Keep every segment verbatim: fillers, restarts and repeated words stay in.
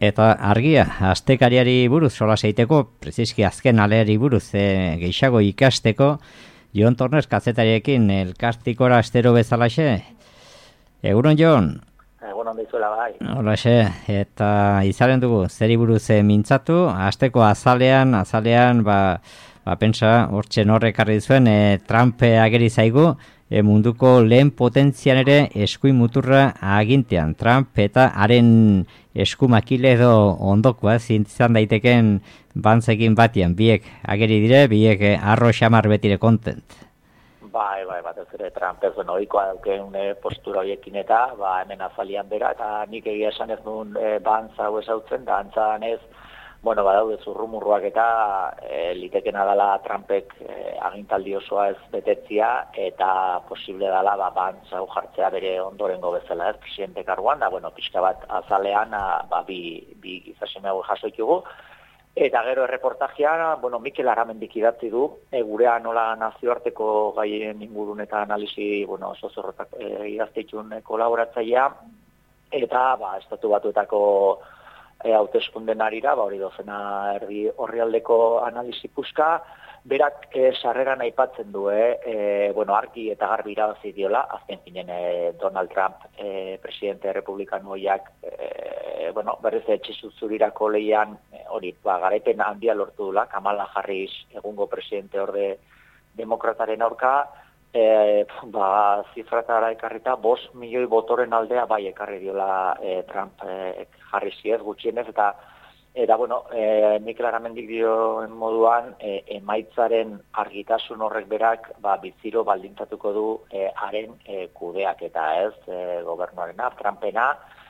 Eta argia, astekariari buruz sola zeiteko, preziski azken aleari buruz e, gehiago ikasteko, Jon Tornes kazetariekin elkartikora astero bezalaxe. Egunon, Jon? Egunon dizuela bai. Holaxe, eta izaren dugu, zeri buruz e, mintzatu, asteko azalean, azalean, ba, ba pentsa, hortxe norrekarri zuen, e, Trump ageri zaigu, E, munduko lehen potentzian ere eskuin muturra agintean. Trump eta haren eskumakile edo ondokoa zintzan daiteken bantzekin batian. Biek ageri dire, biek arro xamar betire kontent. Bai, bai, bat ez ere Trump ez duen ohikoa dauken e, postura horiekin eta ba, hemen azalian bera, eta nik egia esan ez duen e, bantza hau esautzen, da antzan ez, bueno, badaude zurrumurruak eta e, litekena dela Trumpek e, agintaldi osoa ez betetzia eta posible dela ba, bantza hau jartzea bere ondorengo bezala ez, presidente karguan, da, bueno, pixka bat azalean a, ba, bi, bi gizaseme hau jasoitugu. Eta gero erreportajea, bueno, Mikel Aramendik idatzi du, e, gurea nola nazioarteko gaien ingurun eta analisi, bueno, oso zorrotak e, idazteitun kolaboratzailea, eta ba, estatu batuetako E, hauteskunden arira, ba, hori dozena erdi orrialdeko analisi puska, berak e, sarreran aipatzen du, eh? e, bueno, argi eta garbi irabazi diola, azken finen e, Donald Trump e, presidente republikanoiak, e, bueno, berriz etxizuzurirako leian, e, hori, ba, garaipen handia lortu dula, Kamala Harris egungo presidente orde demokrataren aurka, E, ba, zifratara ekarrita, bost milioi botoren aldea bai ekarri diola e, Trump e, jarri ziez gutxienez, eta eta bueno, e, Mikel Aramendik dioen moduan, e, emaitzaren argitasun horrek berak, ba, biziro baldintzatuko du e, haren e, kudeak eta ez, e, gobernuarena, Trumpena,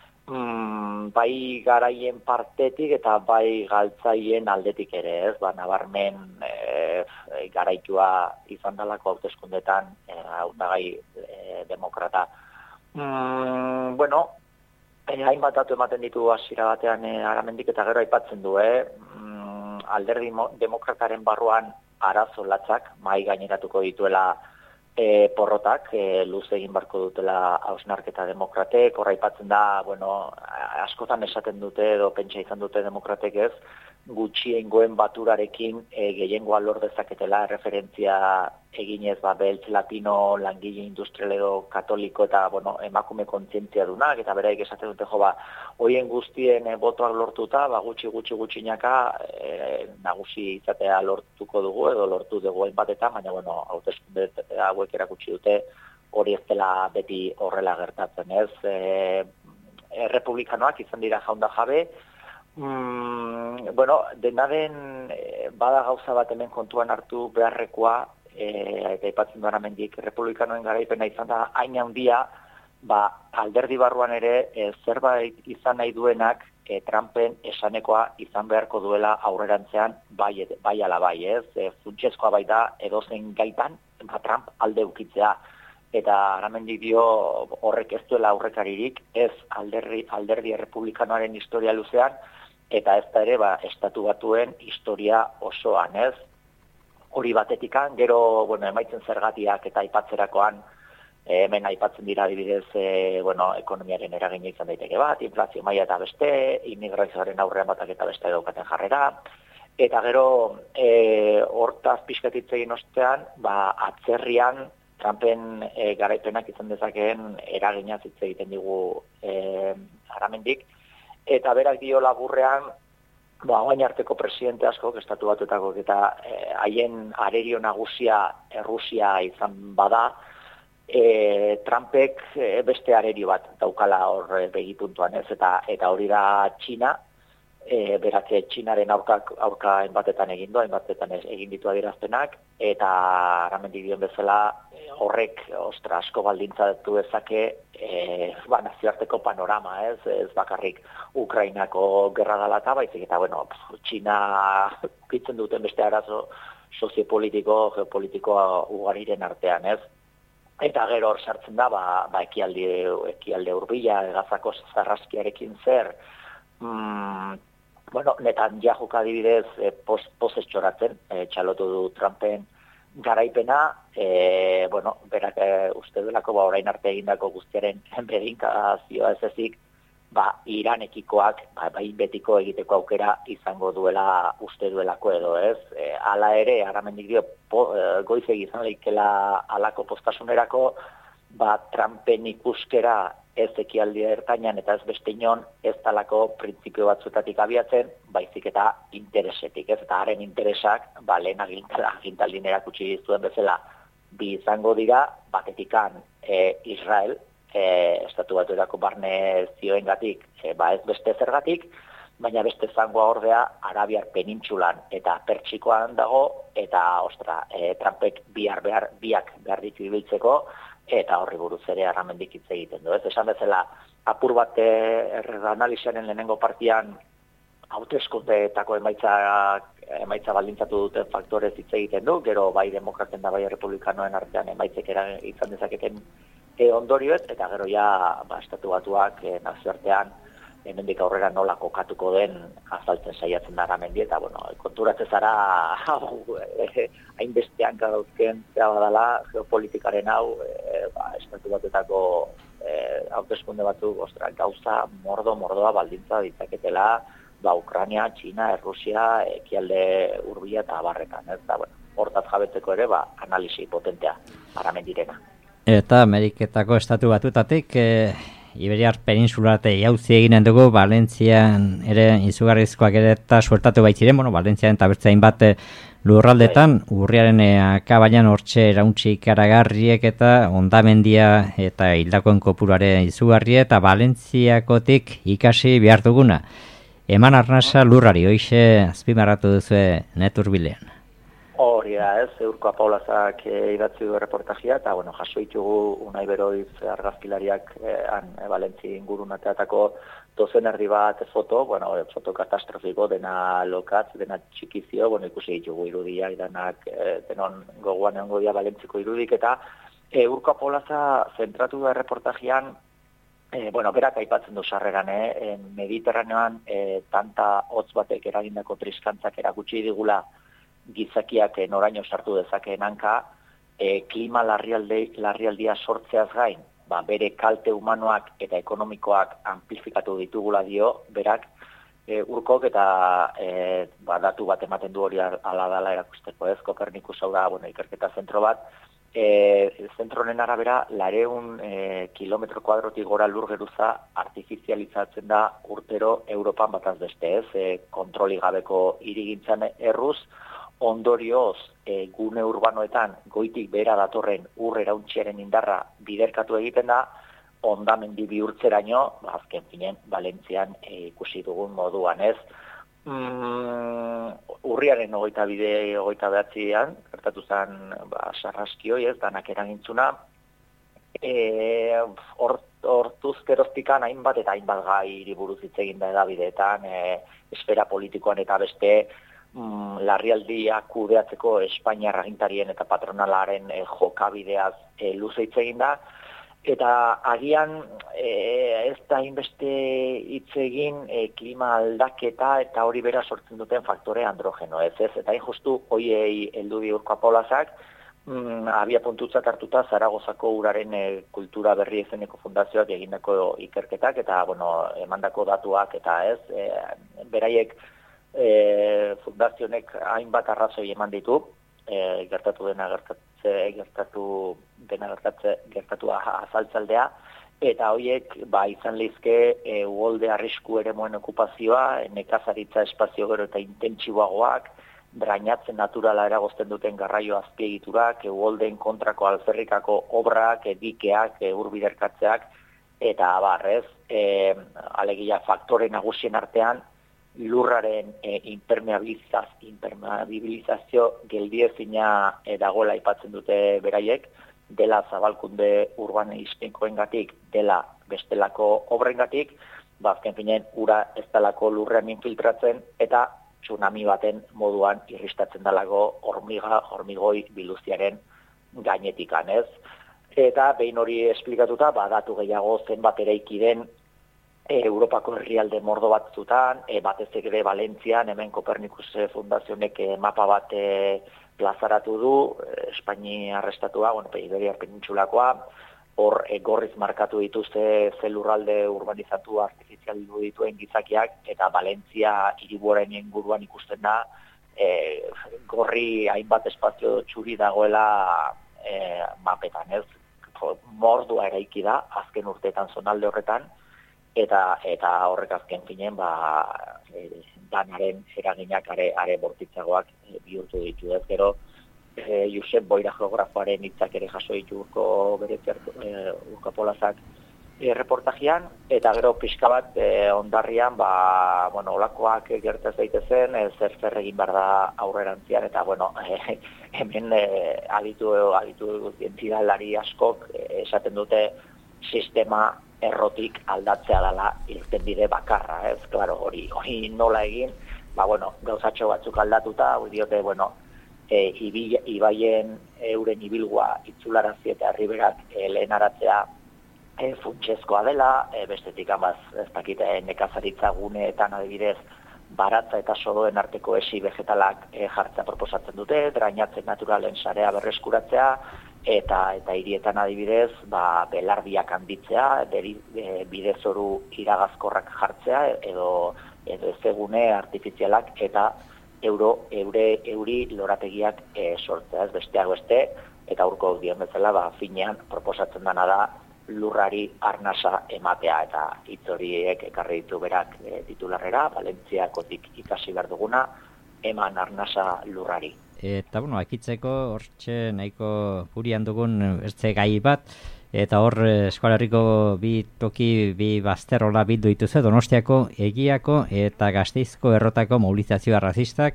mm, bai garaien partetik eta bai galtzaien aldetik ere ez, ba, nabarmen e, garaitua izan dalako hauteskundetan e, hautagai e, demokrata. Mm, bueno, e, hainbat datu ematen ditu hasiera batean e, Aramendik eta gero aipatzen du, eh? mm, alderdi demokrataren barruan arazo latzak, mai gaineratuko dituela E, porrotak, e, luze egin barko dutela hausnarketa demokratek, horra aipatzen da, bueno, askotan esaten dute edo pentsa izan dute demokratek ez, gutxiengoen baturarekin e, gehiengoa lor dezaketela referentzia eginez ba, beltz latino langile industrial edo katoliko eta bueno, emakume kontzientzia dunak, eta beraik esaten dute jo ba, hoien guztien e, botoak lortuta, ba, gutxi gutxi gutxinaka e, nagusi izatea lortuko dugu edo lortu dugu hainbatetan, baina bueno, hauteskunde hauek erakutsi dute hori ez dela beti horrela gertatzen, ez? E, e, republikanoak izan dira jaunda jabe, mm, bueno, dena den e, bada gauza bat hemen kontuan hartu beharrekoa, e, eta aipatzen duan amendik republikanoen garaipena izan da hain handia, ba, alderdi barruan ere e, zerbait izan nahi duenak e, Trumpen esanekoa izan beharko duela aurrerantzean bai, bai ala bai, ez? E, funtsezkoa bai da edozein gaitan, ba, Trump alde ukitzea. Eta Aramendik dio horrek ez duela aurrekaririk, ez alderdi, alderdi republikanoaren historia luzean, eta ez da ere ba, estatu batuen historia osoan, ez? Hori batetikan, gero, bueno, emaitzen zergatiak eta aipatzerakoan, e, hemen aipatzen dira adibidez, e, bueno, ekonomiaren eragina izan daiteke bat, inflazio maila eta beste, immigrazioaren aurrean batak eta beste daukaten jarrera, eta gero, e, hortaz pixkatitzegin ostean, ba, atzerrian, Trumpen e, garaipenak izan dezakeen eragina hitz egiten digu e, Aramendik, eta berak dio laburrean, ba, orain arteko presidente asko, estatu batuetako eta haien e, arerio nagusia Errusia izan bada, e, Trumpek e, beste arerio bat daukala hor e, begipuntuan ez, eta eta hori da Txina, e, berak Txinaren aurka, aurka hainbatetan egin du, hainbatetan egin ditu adierazpenak, eta Aramendik dion bezala horrek ostra asko baldintzatu dezake e, ba, nazioarteko panorama, ez, ez bakarrik Ukrainako gerra dela eta baizik eta bueno, Txina kitzen duten beste arazo soziopolitiko, geopolitiko ugariren artean, ez? Eta gero hor sartzen da, ba, ba ekialde, ekialde hurbila, Gazako zarraskiarekin zer, mm, bueno, netan jahuk adibidez e, pozez txoratzen, e, txalotu du Trumpen garaipena, e, bueno, berak e, uste delako ba orain arte egindako guztiaren beginkazioa ez ezik, ba, Iranekikoak ba, bain betiko egiteko aukera izango duela uste duelako edo, ez? E, ala ere, Aramendik dio, po, e, goizegi izan leikela alako postasunerako, ba, Trumpen ikuskera ez ekialdia ertainan eta ez beste inon ez talako printzipio batzuetatik abiatzen, baizik eta interesetik, ez? Eta haren interesak, ba, lehen agintaldin erakutsi dizuen bezala, bi izango dira, batetikan e, Israel, e, estatu batuetako barne zioengatik, e, ba ez beste zergatik, baina beste zangoa ordea Arabiar penintsulan eta Pertsikoan dago, eta, ostra, e, Trumpek bihar behar, biak behar ditu ibiltzeko, eta horri buruz ere Aramendik hitz egiten du. Ez esan bezala, apur bat analiziaren lehenengo partian hauteskundeetako emaitzak emaitza baldintzatu duten faktorez hitz egiten du, gero bai demokraten da bai republikanoen artean emaitzek izan dezaketen e, ondorioez, eta gero ja ba, estatu batuak e, nazioartean hemendik aurrera nola kokatuko den azaltzen saiatzen da Aramendi, eta bueno, konturatzen zara hainbestean dauzken badala geopolitikaren hau e, ba, estatu batuetako e, hauteskunde batzuk ostra, gauza mordo mordoa baldintza ditzaketela, ba, Ukraina, Txina, Errusia, ekialde hurbila eta abarretan, ez da, bueno, hortaz jabetzeko ere, ba, analisi potentea Aramendirena. Eta Ameriketako estatu batutatik, e, Iberiar peninsularte jauzi eginen dugu, Valentzian ere izugarrizkoak ere eta suertatu baitziren, bueno, Valentzian eta bertze hainbat lurraldetan, urriaren akabaian hortxe erauntzi ikaragarriek eta ondamendia eta hildakoen kopuruare izugarri eta Valentziakotik ikasi behar duguna. Eman arnasa lurrari, hoixe azpimarratu duzue neturbilean. Hori da, ez, Eurko Apaolazak e, idatzi du reportajia, eta, bueno, jaso ditugu Unai Beroiz argazkilariak e, han, e, Valentzi ingurunateatako dozen erdi bat foto, bueno, foto katastrofiko, dena lokatz, dena txikizio, bueno, ikusi ditugu irudiak, denak, e, denon gogoan egongo dia Valentziko irudik, eta e, Eurko Apaolaza zentratu da reportajian, e, bueno, berak aipatzen du sarreran, eh, Mediterraneoan e, tanta hotz batek eragindako triskantzak erakutsi digula gizakiak noraino sartu dezakeen hanka, e, klima larrialde, larrialdia sortzeaz gain, ba, bere kalte humanoak eta ekonomikoak amplifikatu ditugula dio, berak, e, urkok eta e, ba, datu bat ematen du hori ala dala erakusteko, ez, Kopernikus hau da, bueno, ikerketa zentro bat, e, zentronen arabera, lareun e, kilometro kuadrotik gora lur geruza artifizializatzen da urtero Europan bataz beste, ez, e, kontroli gabeko hirigintzan erruz, ondorioz e, gune urbanoetan goitik behera datorren ur erauntziaren indarra biderkatu egiten da, ondamendi bihurtzeraino, ba, azken finen, Valentzian e, ikusi dugun moduan, ez. Mm, urriaren ogeita bide, ogeita behatzian, gertatu zen, ba, sarraskioi, ez, danak eragintzuna, e, hortuz geroztikan hainbat eta hainbat gai buruz hitz egin da edabideetan, e, esfera politikoan eta beste, Mm, larrialdia kudeatzeko Espainiar agintarien eta patronalaren e, jokabideaz e, luze hitz egin da, eta agian e, ez da inbeste hitz egin e, klima aldaketa eta hori bera sortzen duten faktore androgeno, ez ez, eta injustu hoiei heldu di Urko Apaolazak, mm, abia puntutzat hartuta Zaragozako uraren e, kultura berri izeneko fundazioak egindako ikerketak, eta bueno, emandako datuak eta ez, e, beraiek E, fundazionek hainbat arrazoi eman ditu, e, gertatu dena gertatze, gertatu dena gertatze, gertatu azaltzaldea, eta horiek ba, izan lehizke e, uholde arrisku eremuen okupazioa, nekazaritza espazio gero eta intentsiboagoak, drainatzen naturala eragozten duten garraio azpiegiturak, e, uholdeen kontrako alferrikako obrak, e, dikeak, e, urbiderkatzeak, eta abarrez, e, alegia faktore nagusien artean, lurraren e, impermeabilizaz, impermeabilizazio geldiezina e, dagoela aipatzen dute beraiek, dela zabalkunde urbanistikoengatik, dela bestelako obrengatik, bazken finen ura ez dalako lurrean infiltratzen eta tsunami baten moduan irristatzen dalako hormiga, hormigoi biluziaren gainetikan, ez? Eta behin hori esplikatuta, ba, datu gehiago zenbat eraiki den Europako herrialde mordo batzutan, e, batez ere Valentzian, hemen Kopernikus fundazionek e, mapa bat e, plazaratu du, e, Espainia arrestatua, bueno, Iberiar penintsulakoa, hor e, gorriz markatu dituzte ze lurralde urbanizatu artifizial ofizial dituen gizakiak, eta Valentzia hiriburuaren inguruan ikusten da, e, gorri hainbat espazio txuri dagoela e, mapetan, ez? Mordua eraiki da, azken urteetan zonalde horretan, eta eta horrek azken finen, ba, e, danaren eraginak are, are bortitzagoak e, bihurtu ditu, ez? Gero, e, Josep Boira geografoaren hitzak ere jaso dituzko bere e, urkapolazak e, reportajian, eta gero pixka bat e, ondarrian, ba, bueno, olakoak gertaz daitezen, e, zer zer egin behar da aurrerantzian, eta bueno, e, hemen e, aditu, aditu entidalari askok e, esaten dute sistema errotik aldatzea dela irtenbide bakarra, ez? Claro, hori, hori nola egin, ba, bueno, gauzatxo batzuk aldatuta, hori diote, bueno, e, ibi, ibaien euren ibilgua itzularazi eta herriberak e, lehenaratzea e, funtsezkoa dela, e, bestetik amaz, ez dakite, nekazaritza guneetan adibidez, baratza eta sodoen arteko esi vegetalak e, jartzea proposatzen dute, drainatzen naturalen sarea berreskuratzea, eta eta hirietan adibidez, ba, belardiak handitzea, beri, e, bidezoru iragazkorrak jartzea, edo edo ezegune artifizialak eta euro, eure, euri lorategiak e, sortzea, ez besteak beste, eta aurko dion bezala, ba, finean proposatzen dana da lurrari arnasa ematea, eta hitz horiek ekarri ditu berak e, titularrera, Valentziakotik ikasi behar duguna, eman arnasa lurrari. Eta, bueno, akitzeko, hortxe nahiko burian dugun ertze gai bat, eta hor Euskal Herriko bi toki, bi bazterrola bildu dituzu, Donostiako, Egiako eta Gasteizko errotako mobilizazioa razistak,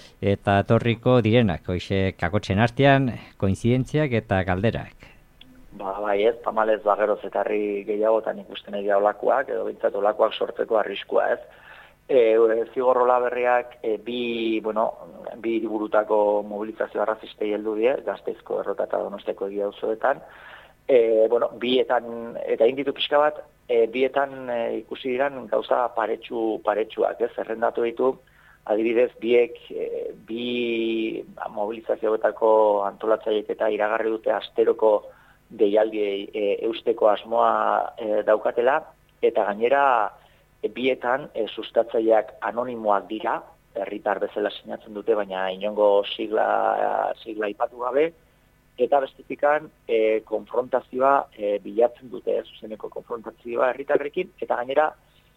eta etorriko direnak, hoxe kakotxen artean, koinzidentziak eta galderak. Ba, bai ez, tamalez bageroz eta herri gehiagotan ikusten egia olakoak, edo bintzat olakoak sortzeko arriskua ez. E, zigorrola berriak e, bi, bueno, bi hiriburutako mobilizazio arrazistei heldu die, Gasteizko errota eta Donostiako egia auzoetan. E, bueno, bietan, eta inditu pixka bat, e, bietan e, ikusi diran gauza paretsu, paretsuak, ez, zerrendatu ditu, adibidez, biek, e, bi mobilizazioetako antolatzaileek eta iragarri dute asteroko deialdi e, eusteko asmoa e, daukatela, eta gainera, E, bietan e, sustatzaileak anonimoak dira, herritar bezala sinatzen dute, baina inongo sigla, sigla ipatu gabe, eta bestetikan e, konfrontazioa e, bilatzen dute, zuzeneko konfrontazioa herritarrekin, eta gainera,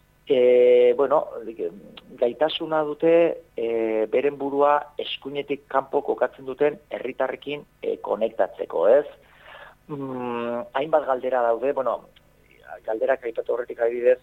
e, bueno, gaitasuna dute e, beren burua eskuinetik kanpo kokatzen duten herritarrekin e, konektatzeko, ez? Mm, hainbat galdera daude, bueno, galderak aipatu horretik adibidez,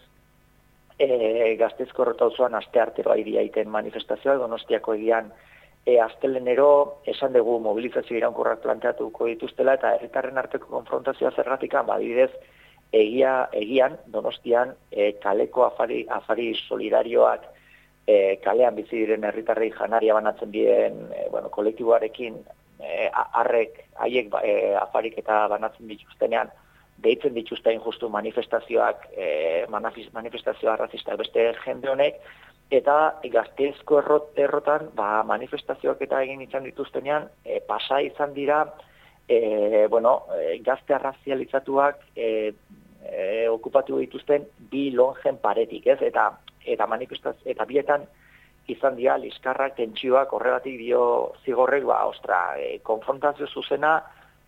E, Gasteizko errota auzoan asteartero airia iten manifestazioa, Donostiako egian e, astelenero esan dugu mobilizazio iraunkorrak planteatuko dituztela, eta herritarren arteko konfrontazioa zergatik, adibidez, egia, egian, Donostian, e, kaleko afari, afari solidarioak e, kalean bizi diren herritarrei janaria banatzen diren e, bueno, kolektiboarekin e, arrek, haiek e, afarik eta banatzen dituztenean, deitzen dituzta injustu manifestazioak, eh, manifestazioa arrazistak beste jende honek, eta Gasteizko errot, errotan ba, manifestazioak eta egin izan dituztenean, e, pasa izan dira, e, bueno, e, gazte arrazializatuak e, e, okupatu dituzten bi longen paretik, ez? Eta, eta manifestazio, eta bietan izan dira liskarrak, tentsioak, horregatik dio zigorrek, ba, ostra, e, konfrontazio zuzena,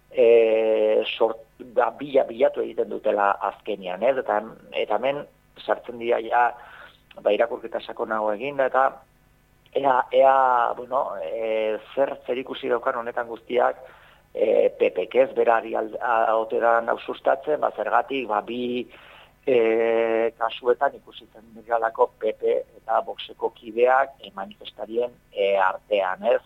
E, sort, ba, bila, bilatu egiten dutela azkenian, ez? Eta, eta hemen sartzen dira ja ba, irakurketa sakonago egin, eta ea, ea bueno, e, zer zer ikusi daukan honetan guztiak e, P P K ez berari oteran hau sustatzen, ba, zergatik ba, bi e, kasuetan ikusi zen diralako P P eta Voxeko kideak e, manifestarien e, artean, ez?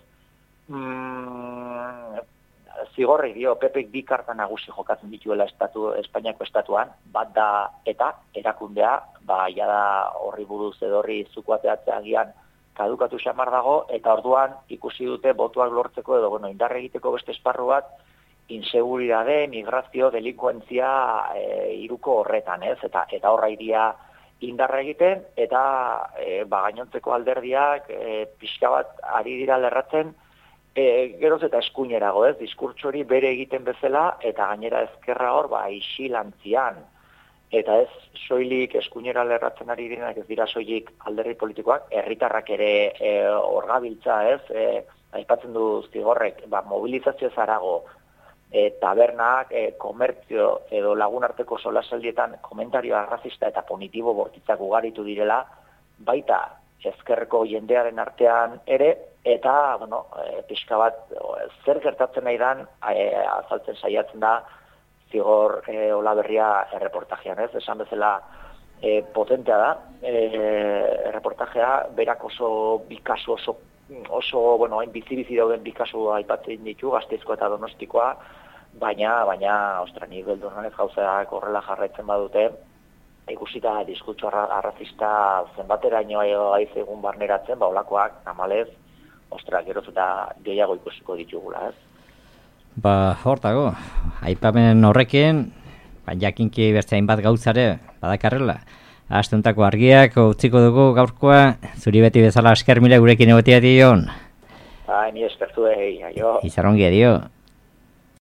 Mm, Zigorri dio, Pepek bi karta nagusi jokatzen dituela estatu, Espainiako estatuan, bat da eta erakundea, ba, jada horri buruz edo horri zukuateatzea agian kadukatu xamar dago, eta orduan ikusi dute botuak lortzeko edo, bueno, indarre egiteko beste esparru bat, inseguridade, migrazio, delinkuentzia e, iruko horretan, ez? Eta, eta horra iria indarra egiten, eta e, ba, gainontzeko alderdiak e, pixka bat ari dira lerratzen, E, geroz eta eskuinerago, ez, diskurtso hori bere egiten bezala, eta gainera ezkerra hor, ba, isilantzian. eta ez soilik eskuinera lerratzen ari direnak ez dira soilik alderdi politikoak, herritarrak ere e, orgabiltza, ez, e, aipatzen du Zigorrek, ba, mobilizazio zarago, e, tabernak, e, komertzio edo lagunarteko solasaldietan komentario arrazista eta punitibo bortitzak ugaritu direla, baita ezkerreko jendearen artean ere, eta, bueno, e, pixka bat, zer gertatzen nahi dan, e, azaltzen saiatzen da, Zigor e, Olaberria erreportajean, ez? Esan bezala e, potentea da, e, erreportajea, berak oso bikasu oso, oso bueno, hain bizi-bizi dauden bikasu aipatzen ditu, Gasteizkoa eta Donostikoa, baina, baina, ostra, nik beldurranez gauzak horrela jarraitzen badute, ikusita diskurtso arrazista zenbateraino aiz egun barneratzen, ba, olakoak, namalez, ostra, geroz eta gehiago ikusiko ditugula, ez? Ba, hortago, aipamen horrekin, ba, jakinki beste hainbat gauzare, badakarrela. Astuntako argiak utziko dugu gaurkoa, zuri beti bezala esker mila gurekin egotea dion. Ba, ni eskertu egin, aio. Izarongi dio.